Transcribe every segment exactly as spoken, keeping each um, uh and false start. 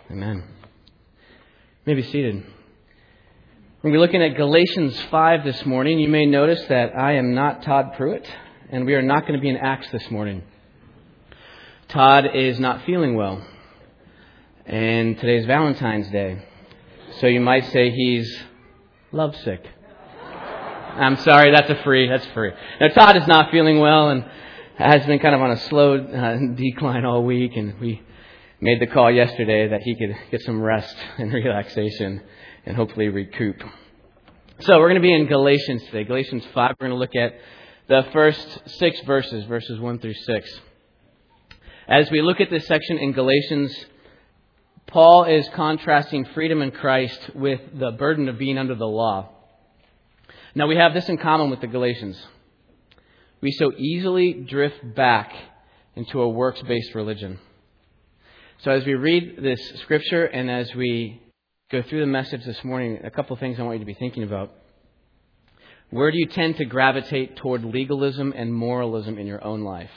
Amen. You may be seated. We're looking at Galatians five this morning. You may notice that I am not Todd Pruitt, and we are not going to be in Acts this morning. Todd is not feeling well, and today's Valentine's Day, so you might say he's lovesick. I'm sorry, that's a free, that's free. Now, Todd is not feeling well and has been kind of on a slow uh, decline all week, and we made the call yesterday that he could get some rest and relaxation and hopefully recoup. So we're going to be in Galatians today. Galatians five, we're going to look at the first six verses, verses one through six. As we look at this section in Galatians, Paul is contrasting freedom in Christ with the burden of being under the law. Now we have this in common with the Galatians. We so easily drift back into a works-based religion. So as we read this scripture and as we go through the message this morning, a couple of things I want you to be thinking about. Where do you tend to gravitate toward legalism and moralism in your own life?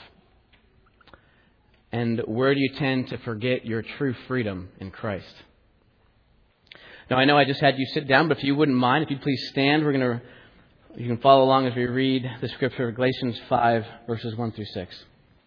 And where do you tend to forget your true freedom in Christ? Now, I know I just had you sit down, but if you wouldn't mind, if you'd please stand, we're going to, you can follow along as we read the scripture of Galatians five, verses one through six.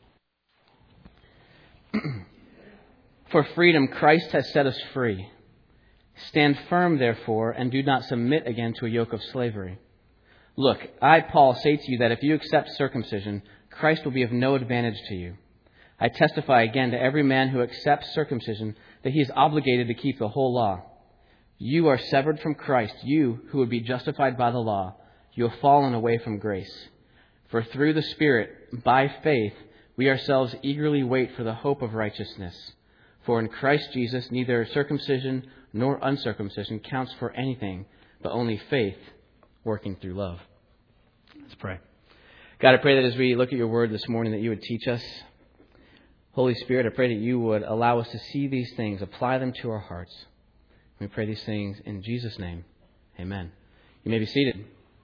For freedom, Christ has set us free. Stand firm, therefore, and do not submit again to a yoke of slavery. Look, I, Paul, say to you that if you accept circumcision, Christ will be of no advantage to you. I testify again to every man who accepts circumcision that he is obligated to keep the whole law. You are severed from Christ, you who would be justified by the law. You have fallen away from grace. For through the Spirit, by faith, we ourselves eagerly wait for the hope of righteousness. For in Christ Jesus, neither circumcision nor uncircumcision counts for anything, but only faith working through love. Let's pray. God, I pray that as we look at your word this morning, that you would teach us. Holy Spirit, I pray that you would allow us to see these things, apply them to our hearts. We pray these things in Jesus' name. Amen. You may be seated.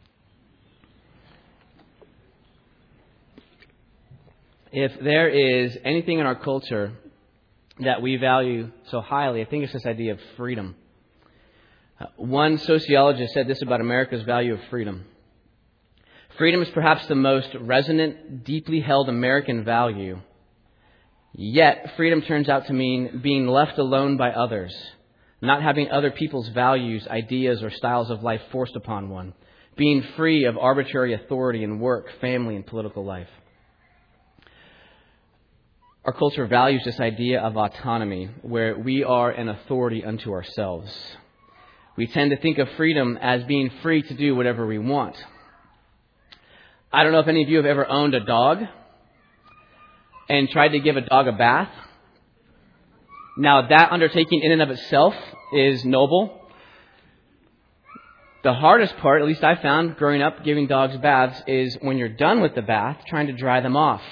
If there is anything in our culture that we value so highly, I think it's this idea of freedom. Uh, one sociologist said this about America's value of freedom. Freedom is perhaps the most resonant, deeply held American value. Yet, freedom turns out to mean being left alone by others, not having other people's values, ideas, or styles of life forced upon one, being free of arbitrary authority in work, family, and political life. Our culture values this idea of autonomy, where we are an authority unto ourselves. We tend to think of freedom as being free to do whatever we want. I don't know if any of you have ever owned a dog and tried to give a dog a bath. Now, that undertaking in and of itself is noble. The hardest part, at least I found growing up giving dogs baths, is when you're done with the bath, trying to dry them off.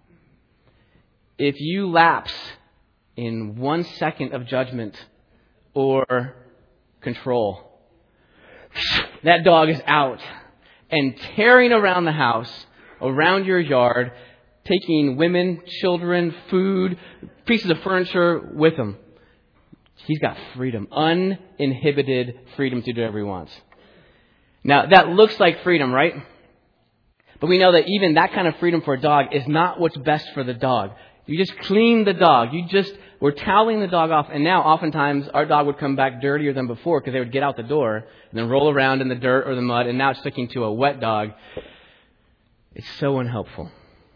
If you lapse in one second of judgment or control, that dog is out and tearing around the house, around your yard, taking women, children, food, pieces of furniture with him. He's got freedom, uninhibited freedom to do whatever he wants. Now, that looks like freedom, right? But we know that even that kind of freedom for a dog is not what's best for the dog. You just clean the dog. You just were toweling the dog off. And now oftentimes our dog would come back dirtier than before because they would get out the door and then roll around in the dirt or the mud. And now it's sticking to a wet dog. It's so unhelpful.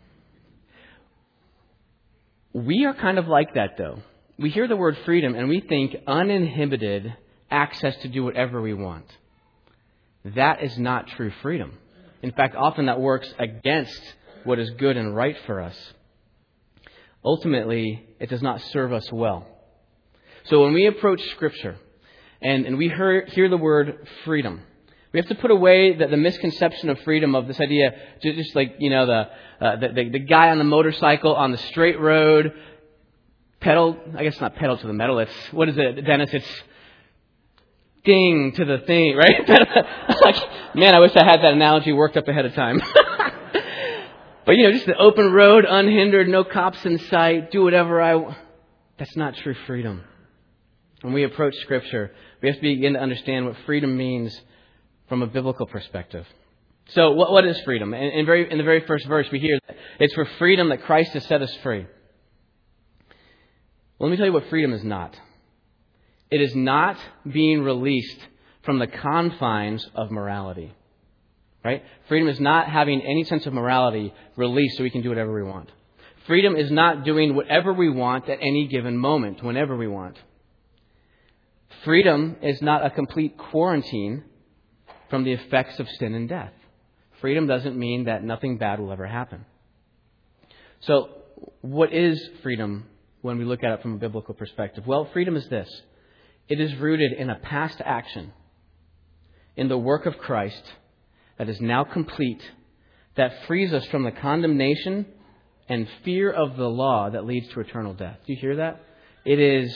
We are kind of like that, though. We hear the word freedom and we think uninhibited access to do whatever we want. That is not true freedom. In fact, often that works against what is good and right for us. Ultimately, it does not serve us well. So when we approach Scripture and, and we hear, hear the word freedom, we have to put away the, the misconception of freedom of this idea, just, just like, you know, the, uh, the, the the guy on the motorcycle on the straight road, pedal, I guess not pedal to the metal, it's, what is it, Dennis? It's ding to the thing, right? Like, man, I wish I had that analogy worked up ahead of time. But, you know, just the open road, unhindered, no cops in sight, do whatever I want. That's not true freedom. when we approach Scripture, we have to begin to understand what freedom means from a biblical perspective. So what, what is freedom? In, in, very, in the very first verse, we hear that it's for freedom that Christ has set us free. Well, let me tell you what freedom is not. It is not being released from the confines of morality. Right? Freedom is not having any sense of morality released so we can do whatever we want. Freedom is not doing whatever we want at any given moment, whenever we want. Freedom is not a complete quarantine from the effects of sin and death. Freedom doesn't mean that nothing bad will ever happen. So, what is freedom when we look at it from a biblical perspective? Well, freedom is this. It is rooted in a past action, in the work of Christ that is now complete, that frees us from the condemnation and fear of the law that leads to eternal death. Do you hear that? It is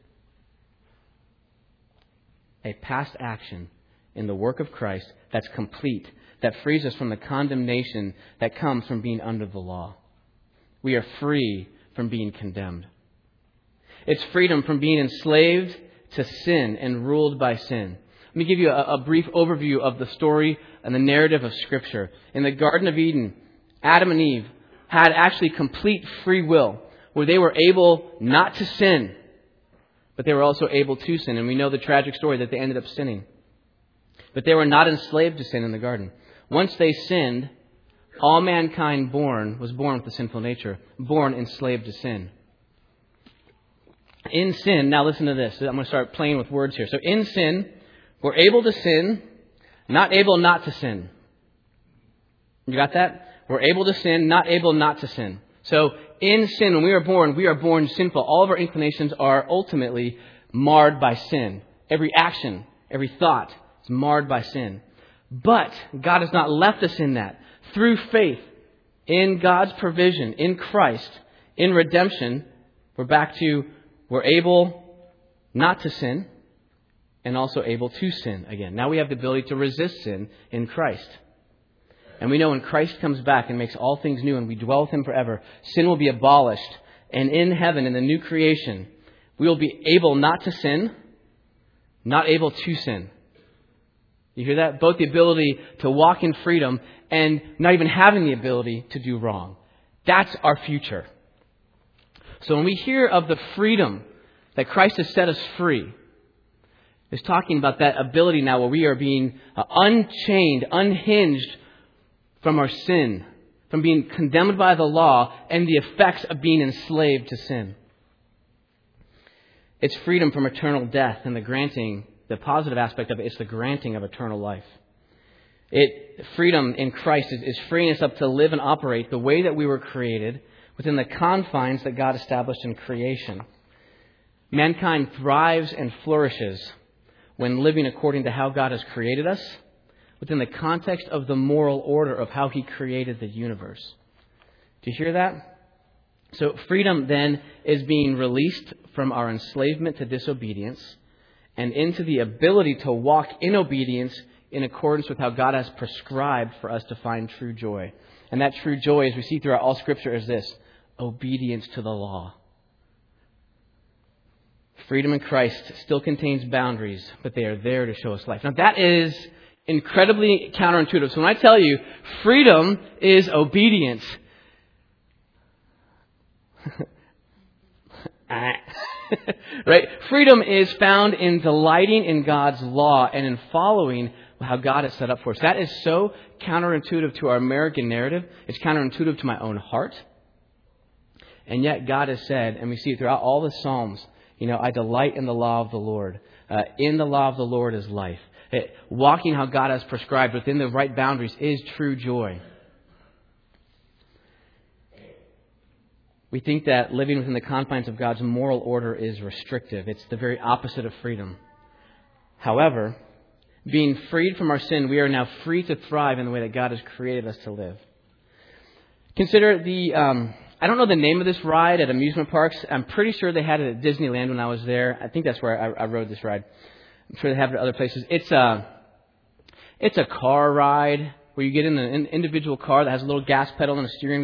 a past action in the work of Christ that's complete, that frees us from the condemnation that comes from being under the law. We are free from being condemned. It's freedom from being enslaved to sin and ruled by sin. Let me give you a, a brief overview of the story and the narrative of Scripture. In the Garden of Eden, Adam and Eve had actually complete free will, where they were able not to sin, but they were also able to sin. And we know the tragic story that they ended up sinning. But they were not enslaved to sin in the garden. Once they sinned, all mankind born was born with a sinful nature, born enslaved to sin. In sin, now listen to this. I'm going to start playing with words here. So in sin, we're able to sin, not able not to sin. You got that? We're able to sin, not able not to sin. So in sin, when we are born, we are born sinful. All of our inclinations are ultimately marred by sin. Every action, every thought is marred by sin. But God has not left us in that. Through faith in God's provision, in Christ, in redemption, we're back to, we're able not to sin and also able to sin again. Now we have the ability to resist sin in Christ. And we know when Christ comes back and makes all things new and we dwell with Him forever, sin will be abolished. And in heaven, in the new creation, we will be able not to sin, not able to sin. You hear that? Both the ability to walk in freedom and not even having the ability to do wrong. That's our future. So when we hear of the freedom that Christ has set us free, it's talking about that ability now where we are being uh, unchained, unhinged from our sin, from being condemned by the law and the effects of being enslaved to sin. It's freedom from eternal death and the granting, the positive aspect of it is the granting of eternal life. It freedom in Christ is, is freeing us up to live and operate the way that we were created within the confines that God established in creation. Mankind thrives and flourishes when living according to how God has created us, within the context of the moral order of how He created the universe. Do you hear that? So freedom then is being released from our enslavement to disobedience and into the ability to walk in obedience in accordance with how God has prescribed for us to find true joy. And that true joy, as we see throughout all Scripture, is this: obedience to the law. Freedom in Christ still contains boundaries, but they are there to show us life. Now that is incredibly counterintuitive. So when I tell you freedom is obedience, right? Freedom is found in delighting in God's law and in following how God has set up for us. That is so counterintuitive to our American narrative. It's counterintuitive to my own heart. And yet God has said, and we see it throughout all the Psalms, you know, I delight in the law of the Lord. Uh, in the law of the Lord is life. It, walking how God has prescribed within the right boundaries is true joy. We think that living within the confines of God's moral order is restrictive. It's the very opposite of freedom. However, being freed from our sin, we are now free to thrive in the way that God has created us to live. Consider the, um, I don't know the name of this ride at amusement parks. I'm pretty sure they had it at Disneyland when I was there. I think that's where I, I rode this ride. I'm sure they have it at other places. It's a, it's a car ride where you get in an individual car that has a little gas pedal and a steering wheel.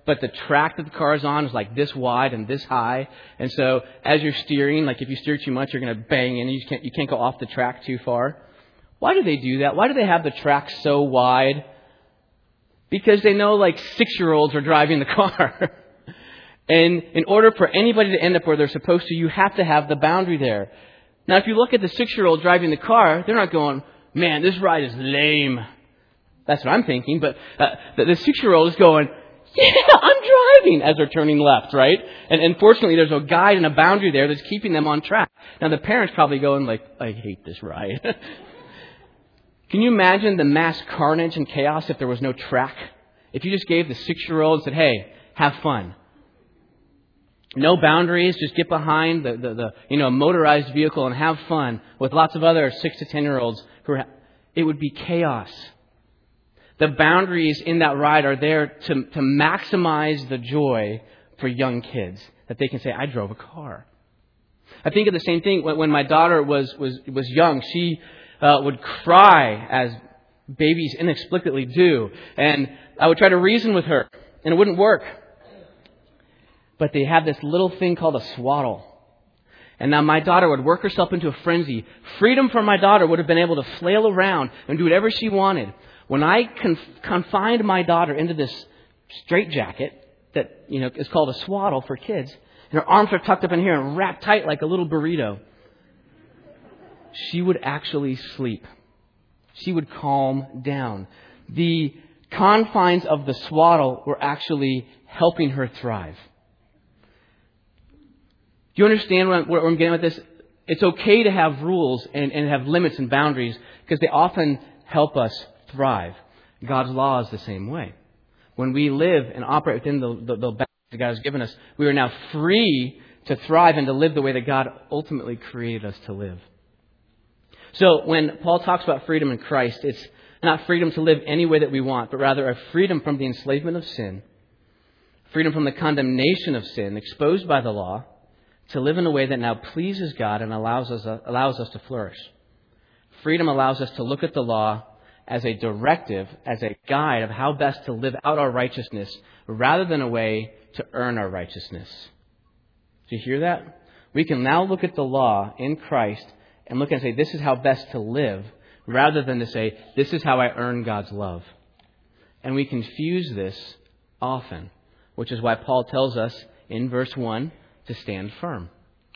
but the track that the car is on is like this wide and this high. And so as you're steering, like if you steer too much, you're going to bang in and you can't, you can't go off the track too far. Why do they do that? Why do they have the track so wide? Because they know like six-year-olds are driving the car. And in order for anybody to end up where they're supposed to, you have to have the boundary there. Now, if you look at the six-year-old driving the car, they're not going, man, this ride is lame. That's what I'm thinking. But uh, the, the six-year-old is going, yeah, I'm driving, as they're turning left, right? And, and fortunately, there's a guide and a boundary there that's keeping them on track. Now, the parents probably going like, I hate this ride. Can you imagine the mass carnage and chaos if there was no track? If you just gave the six-year-old and said, hey, have fun. No boundaries, just get behind the, the, the you know motorized vehicle and have fun with lots of other six to ten year olds who are, it would be chaos. The boundaries in that ride are there to, to maximize the joy for young kids, that they can say, I drove a car. I think of the same thing when, when my daughter was was was young. She uh, would cry as babies inexplicably do, and I would try to reason with her, and it wouldn't work. But they have this little thing called a swaddle. And now my daughter would work herself into a frenzy. Freedom for my daughter would have been able to flail around and do whatever she wanted. When I conf- confined my daughter into this straitjacket that, you know, is called a swaddle for kids, and her arms are tucked up in here and wrapped tight like a little burrito, she would actually sleep. She would calm down. The confines of the swaddle were actually helping her thrive. Do you understand where I'm, where I'm getting with this? It's okay to have rules and, and have limits and boundaries because they often help us thrive. God's law is the same way. When we live and operate within the, the, the boundaries that God has given us, we are now free to thrive and to live the way that God ultimately created us to live. So when Paul talks about freedom in Christ, it's not freedom to live any way that we want, but rather a freedom from the enslavement of sin, freedom from the condemnation of sin exposed by the law, to live in a way that now pleases God and allows us, uh, allows us to flourish. Freedom allows us to look at the law as a directive, as a guide of how best to live out our righteousness, rather than a way to earn our righteousness. Do you hear that? We can now look at the law in Christ and look and say, this is how best to live, rather than to say, this is how I earn God's love. And we confuse this often, which is why Paul tells us in verse one, to stand firm.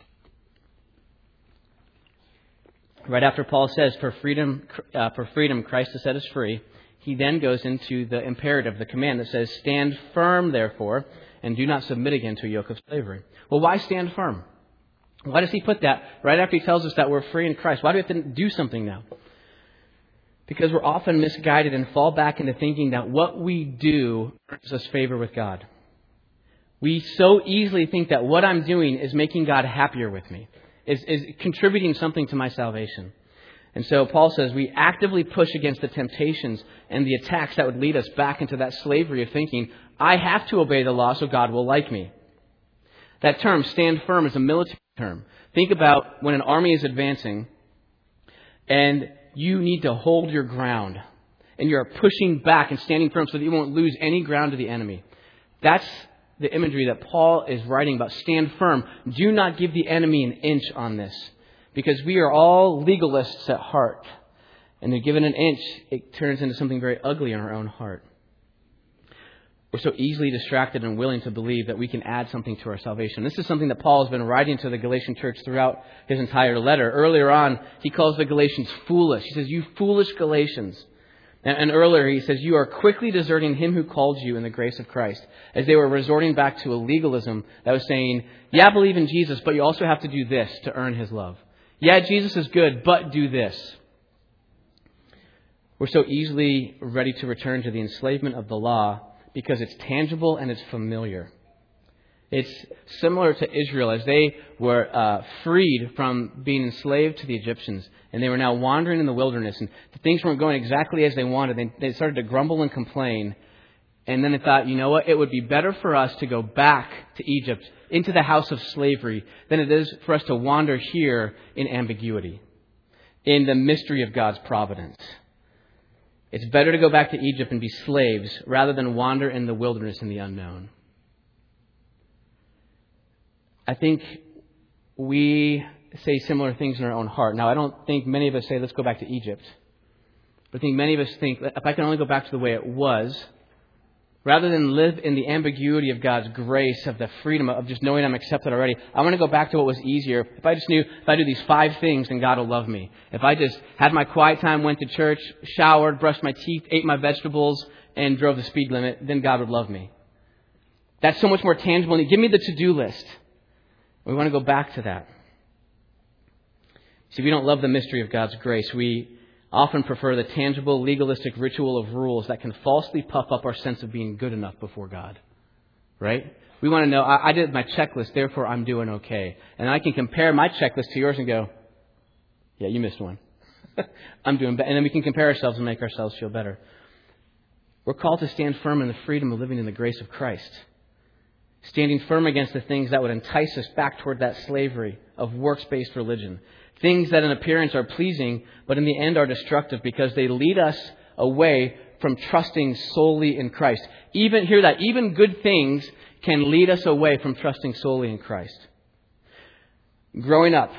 Right after Paul says, for freedom, uh, for freedom Christ has set us free, he then goes into the imperative, the command that says, stand firm, therefore, and do not submit again to a yoke of slavery. Well, why stand firm? Why does he put that right after he tells us that we're free in Christ? Why do we have to do something now? Because we're often misguided and fall back into thinking that what we do earns us favor with God. We so easily think that what I'm doing is making God happier with me, is, is contributing something to my salvation. And so Paul says we actively push against the temptations and the attacks that would lead us back into that slavery of thinking, I have to obey the law so God will like me. That term, stand firm, is a military term. Think about when an army is advancing and you need to hold your ground and you're pushing back and standing firm so that you won't lose any ground to the enemy. That's the imagery that Paul is writing about. Stand firm. Do not give the enemy an inch on this. Because we are all legalists at heart. And if given an inch, it turns into something very ugly in our own heart. We're so easily distracted and willing to believe that we can add something to our salvation. This is something that Paul has been writing to the Galatian church throughout his entire letter. Earlier on, he calls the Galatians foolish. He says, you foolish Galatians. And earlier he says, you are quickly deserting him who called you in the grace of Christ. As they were resorting back to a legalism that was saying, yeah, believe in Jesus, but you also have to do this to earn his love. Yeah, Jesus is good, but do this. We're so easily ready to return to the enslavement of the law because it's tangible and it's familiar. It's similar to Israel as they were uh, freed from being enslaved to the Egyptians. And they were now wandering in the wilderness. And things weren't going exactly as they wanted. They, they started to grumble and complain. And then they thought, you know what? It would be better for us to go back to Egypt, into the house of slavery, than it is for us to wander here in ambiguity, in the mystery of God's providence. It's better to go back to Egypt and be slaves rather than wander in the wilderness in the unknown. I think we say similar things in our own heart. Now, I don't think many of us say, let's go back to Egypt. But I think many of us think, if I can only go back to the way it was, rather than live in the ambiguity of God's grace, of the freedom of just knowing I'm accepted already, I want to go back to what was easier. If I just knew, if I do these five things, then God will love me. If I just had my quiet time, went to church, showered, brushed my teeth, ate my vegetables, and drove the speed limit, then God would love me. That's so much more tangible. And give me the to-do list. We want to go back to that. See, we don't love the mystery of God's grace. We often prefer the tangible, legalistic ritual of rules that can falsely puff up our sense of being good enough before God. Right? We want to know, I, I did my checklist, therefore I'm doing okay. And I can compare my checklist to yours and go, yeah, you missed one. I'm doing better. And then we can compare ourselves and make ourselves feel better. We're called to stand firm in the freedom of living in the grace of Christ. Standing firm against the things that would entice us back toward that slavery of works-based religion. Things that in appearance are pleasing, but in the end are destructive because they lead us away from trusting solely in Christ. Even, hear that, even good things can lead us away from trusting solely in Christ. Growing up,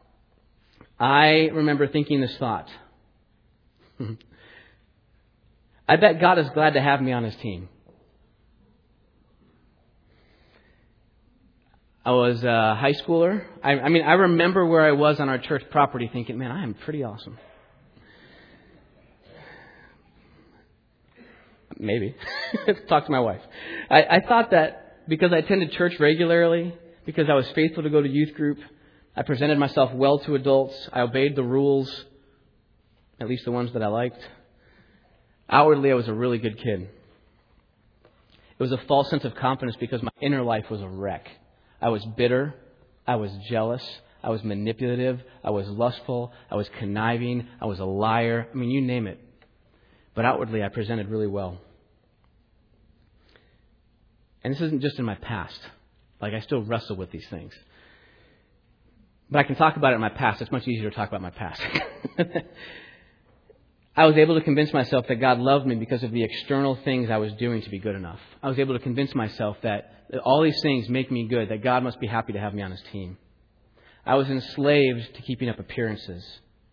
I remember thinking this thought. I bet God is glad to have me on His team. I was a high schooler. I, I mean, I remember where I was on our church property thinking, man, I am pretty awesome. Maybe. Talk to my wife. I, I thought that because I attended church regularly, because I was faithful to go to youth group, I presented myself well to adults, I obeyed the rules, at least the ones that I liked. Outwardly, I was a really good kid. It was a false sense of confidence because my inner life was a wreck. I was bitter. I was jealous. I was manipulative. I was lustful. I was conniving. I was a liar. I mean, you name it. But outwardly, I presented really well. And this isn't just in my past. Like, I still wrestle with these things. But I can talk about it in my past. It's much easier to talk about my past. I was able to convince myself that God loved me because of the external things I was doing to be good enough. I was able to convince myself that all these things make me good, that God must be happy to have me on His team. I was enslaved to keeping up appearances.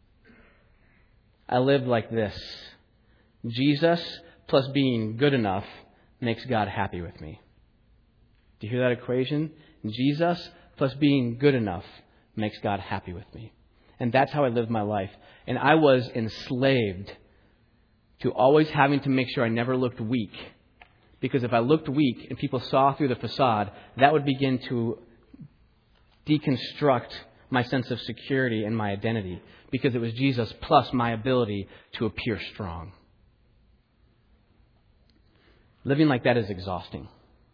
I lived like this. Jesus plus being good enough makes God happy with me. Do you hear that equation? Jesus plus being good enough makes God happy with me. And that's how I lived my life. And I was enslaved to always having to make sure I never looked weak. Because if I looked weak and people saw through the facade, that would begin to deconstruct my sense of security and my identity. Because it was Jesus plus my ability to appear strong. Living like that is exhausting.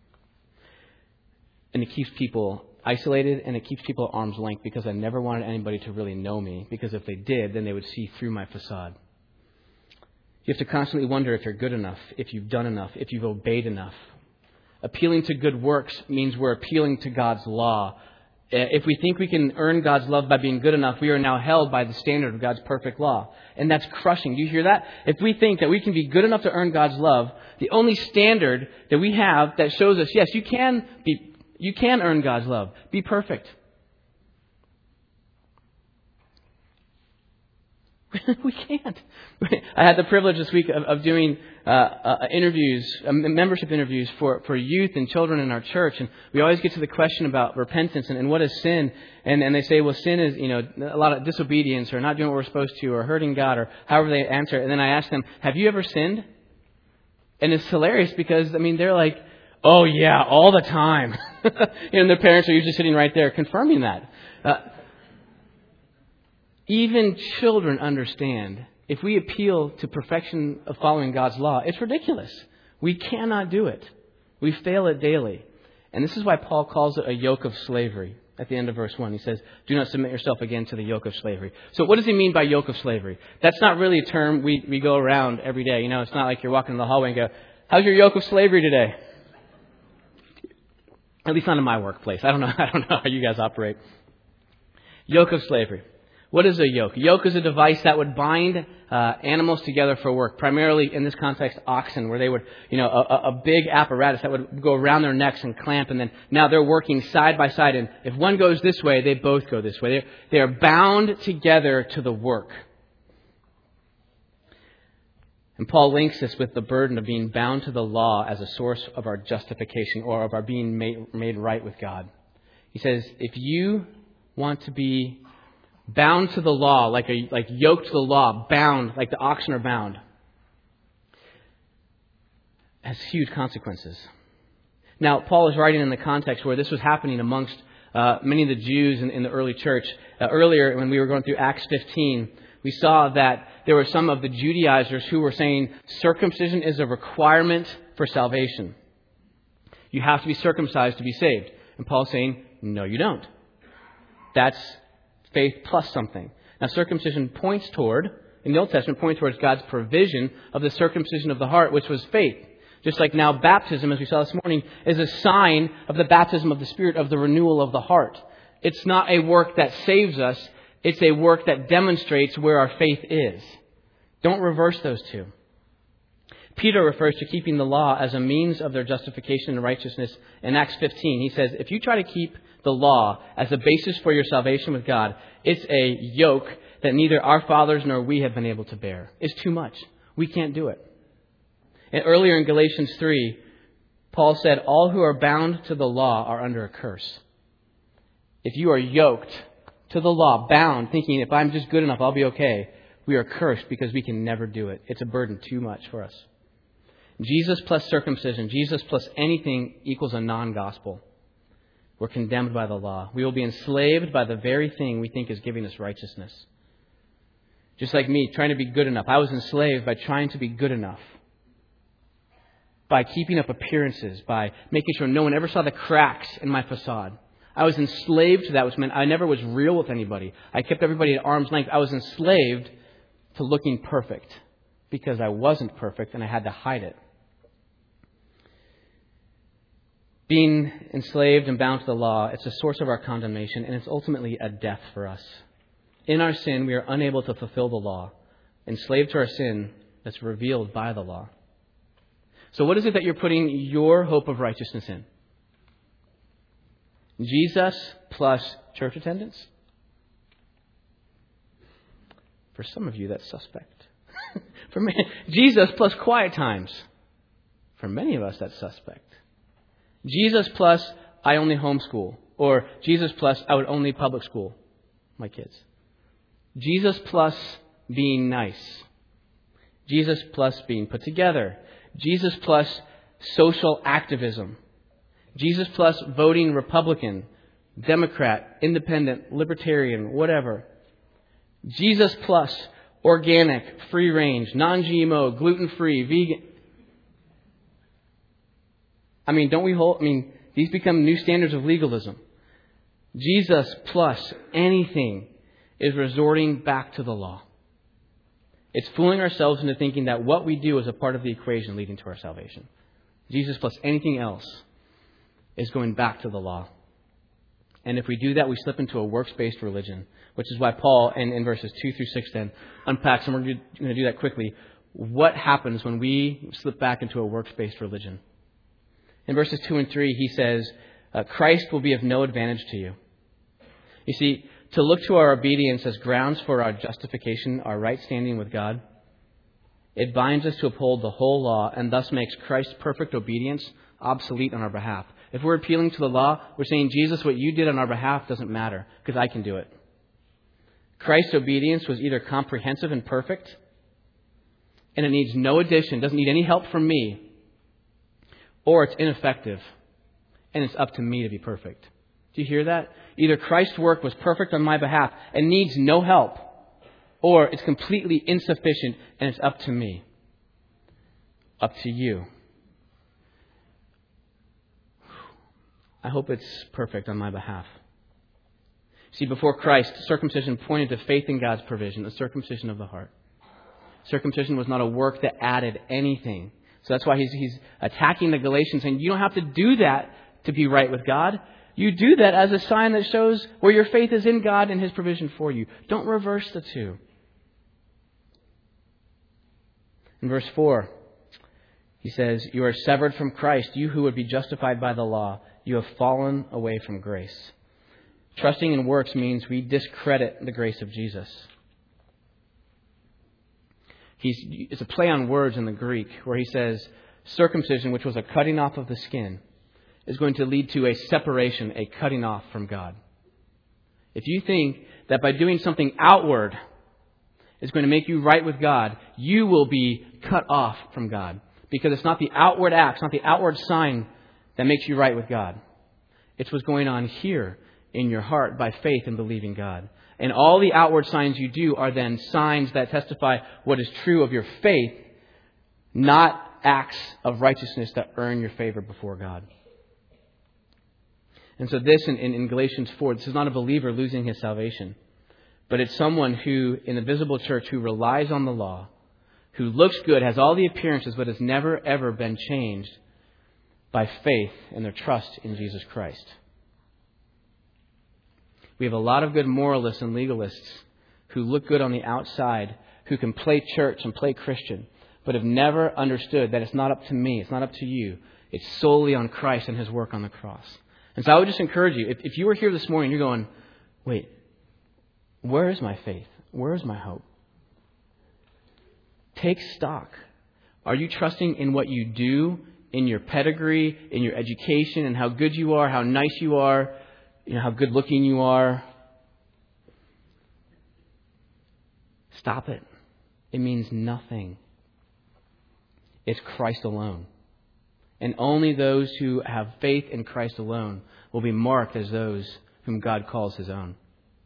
And it keeps people isolated, and it keeps people at arm's length because I never wanted anybody to really know me, because if they did, then they would see through my facade. You have to constantly wonder if you're good enough, if you've done enough, if you've obeyed enough. Appealing to good works means we're appealing to God's law. If we think we can earn God's love by being good enough, we are now held by the standard of God's perfect law. And that's crushing. Do you hear that? If we think that we can be good enough to earn God's love, the only standard that we have that shows us, yes, you can be You can earn God's love. Be perfect. We can't. I had the privilege this week of, of doing uh, uh, interviews, uh, membership interviews for, for youth and children in our church. And we always get to the question about repentance and, and what is sin. And, and they say, well, sin is, you know, a lot of disobedience or not doing what we're supposed to or hurting God or however they answer it. And then I ask them, have you ever sinned? And it's hilarious because, I mean, they're like, oh, yeah, all the time. And their parents are usually sitting right there confirming that. Uh, even children understand if we appeal to perfection of following God's law, it's ridiculous. We cannot do it. We fail it daily. And this is why Paul calls it a yoke of slavery. At the end of verse one, he says, do not submit yourself again to the yoke of slavery. So what does he mean by yoke of slavery? That's not really a term we, we go around every day. You know, it's not like you're walking in the hallway and go, how's your yoke of slavery today? At least not in my workplace. I don't know. I don't know how you guys operate. Yoke of slavery. What is a yoke? A yoke is a device that would bind uh, animals together for work, primarily in this context, oxen, where they would, you know, a, a big apparatus that would go around their necks and clamp, and then now they're working side by side, and if one goes this way, they both go this way. They're, they are bound together to the work. And Paul links this with the burden of being bound to the law as a source of our justification or of our being made, made right with God. He says, if you want to be bound to the law, like a like yoked to the law, bound, like the oxen are bound, has huge consequences. Now, Paul is writing in the context where this was happening amongst uh, many of the Jews in, in the early church. Uh, earlier, when we were going through Acts fifteen, we saw that there were some of the Judaizers who were saying circumcision is a requirement for salvation. You have to be circumcised to be saved. And Paul's saying, no, you don't. That's faith plus something. Now, circumcision points toward, in the Old Testament, points towards God's provision of the circumcision of the heart, which was faith. Just like now baptism, as we saw this morning, is a sign of the baptism of the Spirit, of the renewal of the heart. It's not a work that saves us. It's a work that demonstrates where our faith is. Don't reverse those two. Peter refers to keeping the law as a means of their justification and righteousness in Acts fifteen. He says, if you try to keep the law as a basis for your salvation with God, it's a yoke that neither our fathers nor we have been able to bear. It's too much. We can't do it. And earlier in Galatians three, Paul said, all who are bound to the law are under a curse. If you are yoked to the law, bound, thinking if I'm just good enough, I'll be okay, we are cursed because we can never do it. It's a burden too much for us. Jesus plus circumcision, Jesus plus anything equals a non-gospel. We're condemned by the law. We will be enslaved by the very thing we think is giving us righteousness. Just like me, trying to be good enough. I was enslaved by trying to be good enough. By keeping up appearances, by making sure no one ever saw the cracks in my facade. I was enslaved to that, which meant I never was real with anybody. I kept everybody at arm's length. I was enslaved to looking perfect because I wasn't perfect and I had to hide it. Being enslaved and bound to the law, it's a source of our condemnation, and it's ultimately a death for us. In our sin, we are unable to fulfill the law. Enslaved to our sin that's revealed by the law. So what is it that you're putting your hope of righteousness in? Jesus plus church attendance? For some of you, that's suspect. For me, Jesus plus quiet times. For many of us, that's suspect. Jesus plus I only homeschool. Or Jesus plus I would only public school my kids. Jesus plus being nice. Jesus plus being put together. Jesus plus social activism. Jesus plus voting Republican, Democrat, Independent, Libertarian, whatever. Jesus plus organic, free range, non-G M O, gluten-free, vegan. I mean, don't we hold, I mean, these become new standards of legalism. Jesus plus anything is resorting back to the law. It's fooling ourselves into thinking that what we do is a part of the equation leading to our salvation. Jesus plus anything else is going back to the law. And if we do that, we slip into a works-based religion, which is why Paul, in, in verses two through six, then unpacks, and we're going to do that quickly, what happens when we slip back into a works-based religion. In verses two and three, he says, uh, Christ will be of no advantage to you. You see, to look to our obedience as grounds for our justification, our right standing with God, it binds us to uphold the whole law and thus makes Christ's perfect obedience obsolete on our behalf. If we're appealing to the law, we're saying, Jesus, what you did on our behalf doesn't matter because I can do it. Christ's obedience was either comprehensive and perfect, and it needs no addition, doesn't need any help from me, or it's ineffective, and it's up to me to be perfect. Do you hear that? Either Christ's work was perfect on my behalf and needs no help, or it's completely insufficient and it's up to me. Up to you. I hope it's perfect on my behalf. See, before Christ, circumcision pointed to faith in God's provision, the circumcision of the heart. Circumcision was not a work that added anything. So that's why he's, he's attacking the Galatians, saying you don't have to do that to be right with God. You do that as a sign that shows where your faith is in God and His provision for you. Don't reverse the two. In verse four, he says, you are severed from Christ, you who would be justified by the law. You have fallen away from grace. Trusting in works means we discredit the grace of Jesus. He's, it's a play on words in the Greek where he says circumcision, which was a cutting off of the skin, is going to lead to a separation, a cutting off from God. If you think that by doing something outward is going to make you right with God, you will be cut off from God. Because it's not the outward act, it's not the outward sign that makes you right with God. It's what's going on here in your heart by faith and believing God. And all the outward signs you do are then signs that testify what is true of your faith, not acts of righteousness that earn your favor before God. And so this in, in, in Galatians four, this is not a believer losing his salvation, but it's someone who, in the visible church, who relies on the law, who looks good, has all the appearances, but has never, ever been changed by faith and their trust in Jesus Christ. We have a lot of good moralists and legalists who look good on the outside, who can play church and play Christian, but have never understood that it's not up to me, it's not up to you. It's solely on Christ and His work on the cross. And so I would just encourage you, if, if you were here this morning, you're going, wait, where is my faith? Where is my hope? Take stock. Are you trusting in what you do, in your pedigree, in your education, and how good you are, how nice you are, you know, how good looking you are? Stop it. It means nothing. It's Christ alone. And only those who have faith in Christ alone will be marked as those whom God calls His own.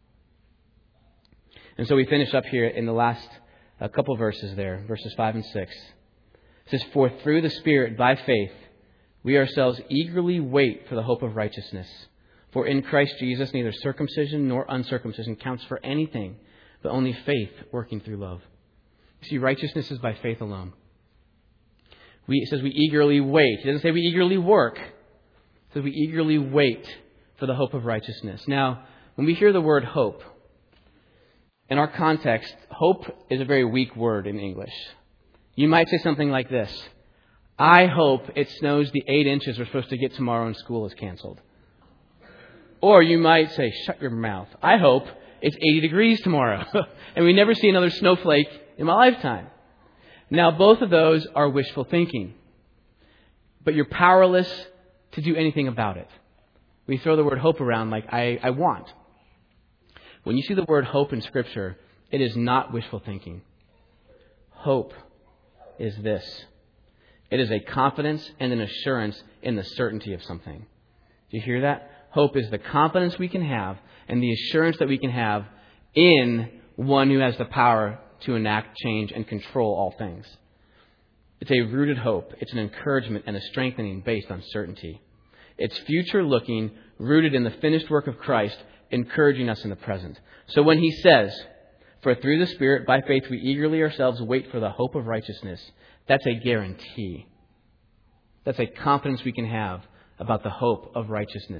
And so we finish up here in the last a couple verses there, verses five and six. It says, for through the Spirit, by faith, we ourselves eagerly wait for the hope of righteousness. For in Christ Jesus, neither circumcision nor uncircumcision counts for anything, but only faith working through love. You see, righteousness is by faith alone. We, it says we eagerly wait. It doesn't say we eagerly work. It says we eagerly wait for the hope of righteousness. Now, when we hear the word hope, in our context, hope is a very weak word in English. You might say something like this. I hope it snows the eight inches we're supposed to get tomorrow and school is canceled. Or you might say, shut your mouth. I hope it's eighty degrees tomorrow and we never see another snowflake in my lifetime. Now, both of those are wishful thinking, but you're powerless to do anything about it. We throw the word hope around like I, I want. When you see the word hope in Scripture, it is not wishful thinking. Hope is this. It is a confidence and an assurance in the certainty of something. Do you hear that? Hope is the confidence we can have and the assurance that we can have in one who has the power to enact, change, and control all things. It's a rooted hope. It's an encouragement and a strengthening based on certainty. It's future looking, rooted in the finished work of Christ, encouraging us in the present. So when he says, for through the Spirit, by faith, we eagerly ourselves wait for the hope of righteousness, that's a guarantee. That's a confidence we can have about the hope of righteousness.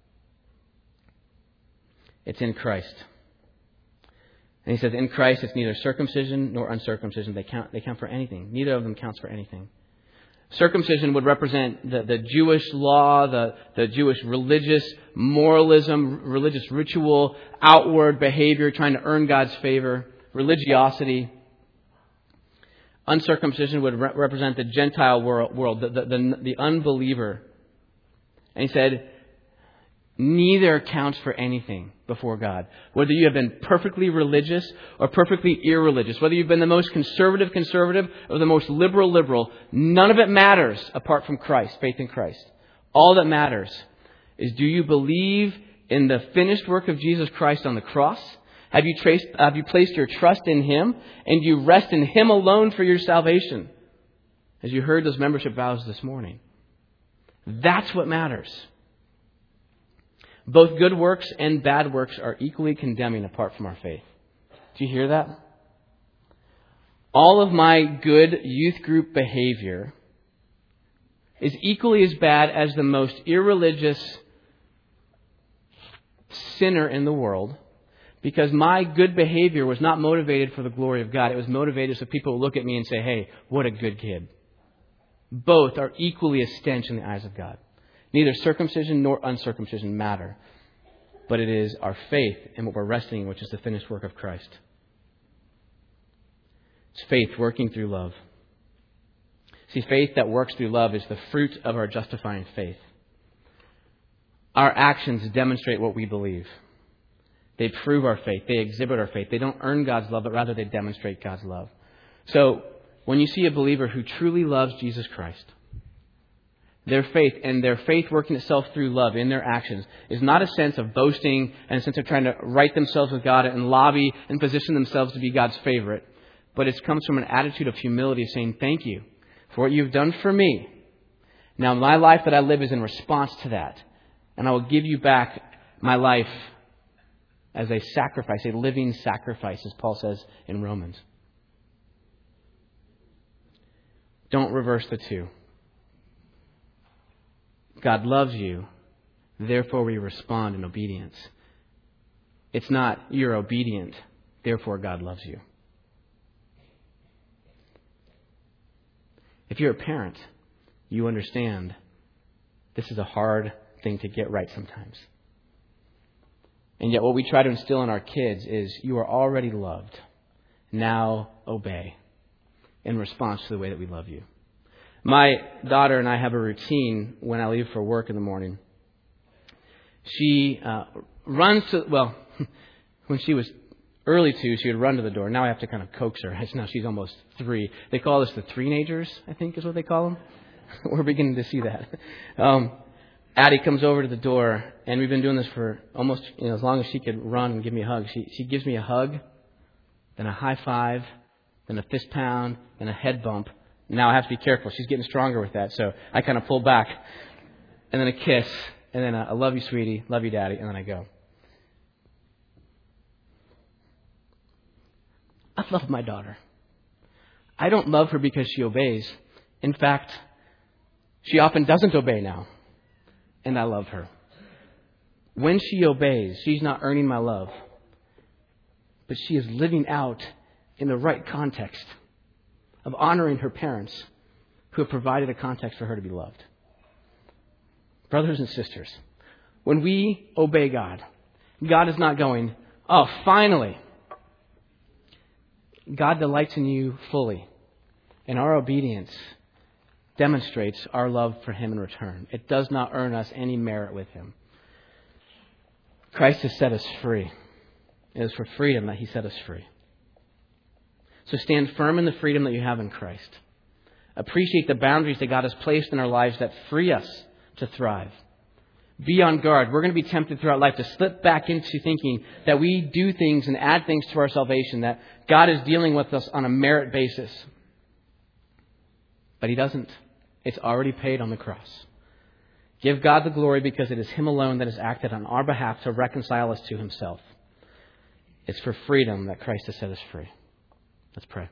It's in Christ. And he says, in Christ, it's neither circumcision nor uncircumcision. They count, they count for anything. Neither of them counts for anything. Circumcision would represent the, the Jewish law, the, the Jewish religious moralism, religious ritual, outward behavior, trying to earn God's favor, religiosity. Uncircumcision would re- represent the Gentile world, world the, the, the, the unbeliever. And he said, neither counts for anything before God. Whether you have been perfectly religious or perfectly irreligious, whether you've been the most conservative conservative or the most liberal liberal, none of it matters apart from Christ, faith in Christ. All that matters is, do you believe in the finished work of Jesus Christ on the cross? Have you traced, have you placed your trust in Him, and do you rest in Him alone for your salvation? As you heard those membership vows this morning. That's what matters. Both good works and bad works are equally condemning apart from our faith. Do you hear that? All of my good youth group behavior is equally as bad as the most irreligious sinner in the world because my good behavior was not motivated for the glory of God. It was motivated so people would look at me and say, hey, what a good kid. Both are equally a stench in the eyes of God. Neither circumcision nor uncircumcision matter. But it is our faith in what we're resting in, which is the finished work of Christ. It's faith working through love. See, faith that works through love is the fruit of our justifying faith. Our actions demonstrate what we believe. They prove our faith. They exhibit our faith. They don't earn God's love, but rather they demonstrate God's love. So, when you see a believer who truly loves Jesus Christ, their faith and their faith working itself through love in their actions is not a sense of boasting and a sense of trying to right themselves with God and lobby and position themselves to be God's favorite. But it comes from an attitude of humility, saying, thank you for what you've done for me. Now, my life that I live is in response to that. And I will give you back my life as a sacrifice, a living sacrifice, as Paul says in Romans. Don't reverse the two. God loves you, therefore we respond in obedience. It's not you're obedient, therefore God loves you. If you're a parent, you understand this is a hard thing to get right sometimes. And yet what we try to instill in our kids is you are already loved. Now obey in response to the way that we love you. My daughter and I have a routine when I leave for work in the morning. She uh, runs to, well, when she was early two, she would run to the door. Now I have to kind of coax her. Now she's almost three. They call us the three-nagers, I think is what they call them. We're beginning to see that. Um, Addie comes over to the door, and we've been doing this for almost, you know, as long as she could run and give me a hug. She, she gives me a hug, then a high five, then a fist pound, then a head bump. Now I have to be careful. She's getting stronger with that, so I kind of pull back. And then a kiss, and then a, I love you, sweetie, love you, daddy, and then I go. I love my daughter. I don't love her because she obeys. In fact, she often doesn't obey now. And I love her. When she obeys, she's not earning my love. But she is living out in the right context of honoring her parents who have provided a context for her to be loved. Brothers and sisters, when we obey God, God is not going, oh, finally. God delights in you fully. And our obedience demonstrates our love for Him in return. It does not earn us any merit with Him. Christ has set us free. It is for freedom that He set us free. So stand firm in the freedom that you have in Christ. Appreciate the boundaries that God has placed in our lives that free us to thrive. Be on guard. We're going to be tempted throughout life to slip back into thinking that we do things and add things to our salvation, that God is dealing with us on a merit basis. But He doesn't. It's already paid on the cross. Give God the glory because it is Him alone that has acted on our behalf to reconcile us to Himself. It's for freedom that Christ has set us free. Let's pray.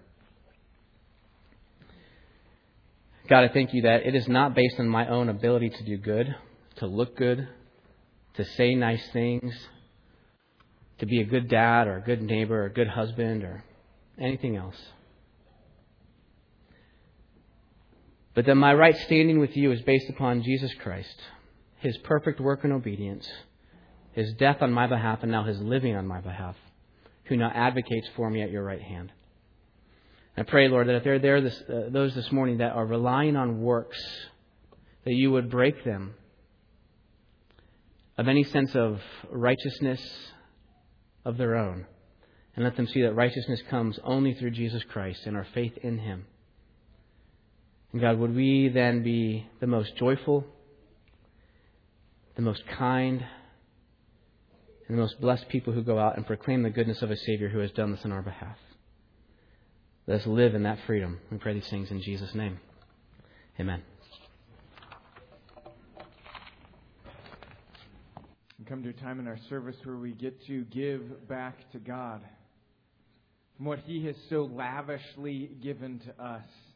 God, I thank you that it is not based on my own ability to do good, to look good, to say nice things, to be a good dad or a good neighbor or a good husband or anything else. But that my right standing with you is based upon Jesus Christ, His perfect work and obedience, His death on my behalf, and now His living on my behalf, who now advocates for me at your right hand. I pray, Lord, that if there are there this, uh, those this morning that are relying on works, that you would break them of any sense of righteousness of their own, and let them see that righteousness comes only through Jesus Christ and our faith in Him. And God, would we then be the most joyful, the most kind, and the most blessed people who go out and proclaim the goodness of a Savior who has done this on our behalf. Let us live in that freedom. We pray these things in Jesus' name. Amen. We come to a time in our service where we get to give back to God from what He has so lavishly given to us.